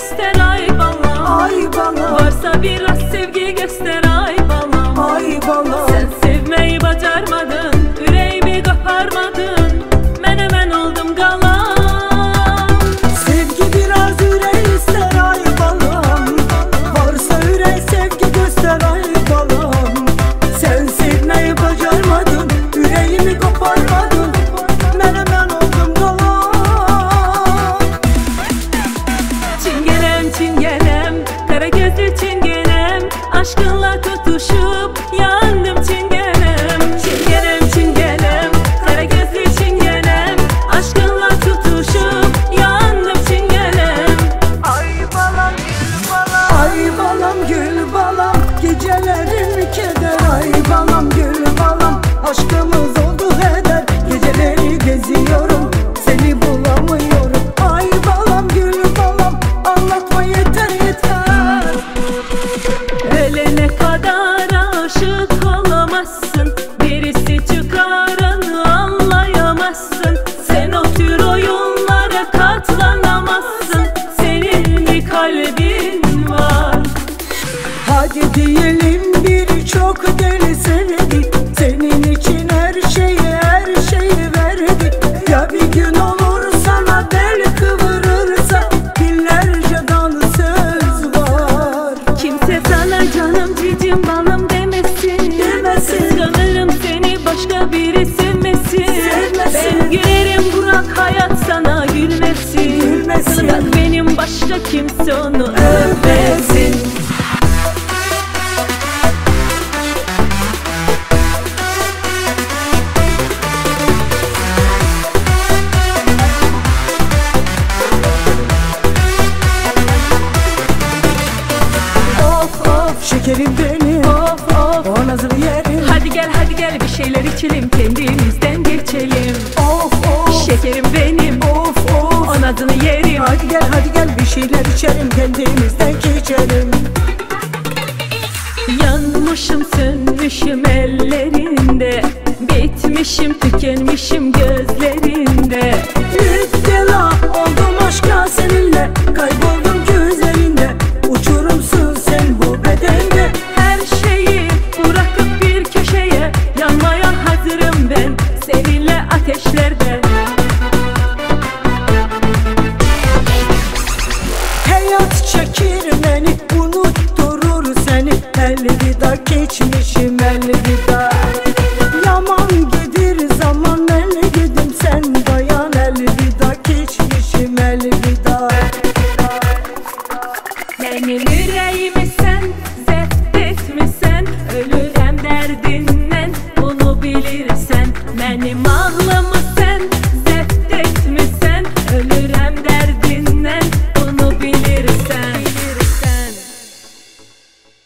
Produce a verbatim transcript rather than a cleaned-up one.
ister ay balam, ay balam. Varsa biraz sevgi göster ay balam, ay balam. Sen sevmeyi bacarmadın, yüreğimi koparmadın, menemen oldum galam. Sevgi biraz yüreği ister ay balam, varsa yüreği sevgi göster ay balam. Sen sevmeyi bacarmadın, yüreğimi koparmadın, menemen oldum galam. Çingenem çingenem, kara gözlü çingenem, aşkınla tutuşup yandım çingenem. Çingenem çingenem, kara gözlü çingenem, aşkınla tutuşup yandım çingenem. Ay balam gül balam, ay balam gül balam, gecelerim keder. Ay balam gül balam, aşkımız oldu heder, geceleri geziyorum, seni bulamıyorum. Ay balam gül balam, anlatma yeter yeter. Ölene kadar aşık olamazsın, birisi çıkarını anlayamazsın. Sen o tür oyunlara katlanamazsın, senin bir kalbin var. Hadi diyelim biri çok deli sevdi, senin için her şeyi her şeyi verdi. Ya bir gün olur sana bel kıvırırsa, binlerce dansöz var. Kimse sana canım cicim balım demesin, Demesin. Kıskanırım seni başka biri sevmesin, Sevmesin. Ben gülerim bırak hayat sana gülmesin, Gülmesin. Bırak benim başka kimse onu övmesin. Of of şekerim benim, Of of, o nazlı yerim. hadi gel hadi gel bir şeyler içelim, kendimizden geçelim. Of of Şekerim benim, of of. o adını yerim. Hadi gel hadi gel bir şeyler içelim, kendimizden geçelim. Yanmışım sönmüşüm ellerinde, bitmişim tükenmişim gözlerinde. Müptela oldum aşka seninle, kayboldum gözlerinde, uçurumsun sen bu bedende. Her şeyi bırakıp bir köşeye, yanmaya hazırım ben seninle ateşlerde. Hayat çekir beni, unutturur seni, elveda geçmişim elveda. Yaman gidir zaman elvidim, sen dayan elveda geçmişim elveda. Benim yüreğim